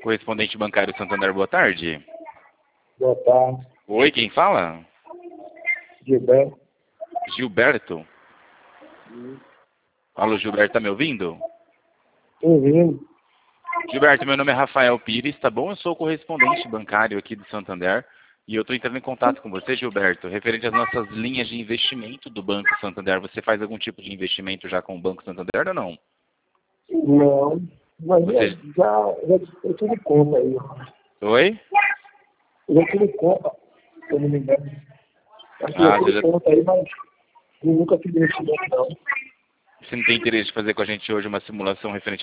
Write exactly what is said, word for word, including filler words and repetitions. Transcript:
Correspondente bancário Santander, boa tarde. Boa tarde. Oi, quem fala? Gilberto. Gilberto. Alô, Gilberto, tá me ouvindo? Tô ouvindo. Gilberto, meu nome é Rafael Pires, tá bom? Eu sou correspondente bancário aqui do Santander e eu estou entrando em contato com você, Gilberto, referente às nossas linhas de investimento do Banco Santander. Você faz algum tipo de investimento já com o Banco Santander ou não? Não, mas Você... já, já eu tive conta aí. Oi? Eu já tive conta, se eu não me engano. Acho que Ah, eu você, tive já... conta aí, mas eu nunca fiz investimento não. você não tem interesse de fazer com a gente hoje uma simulação referente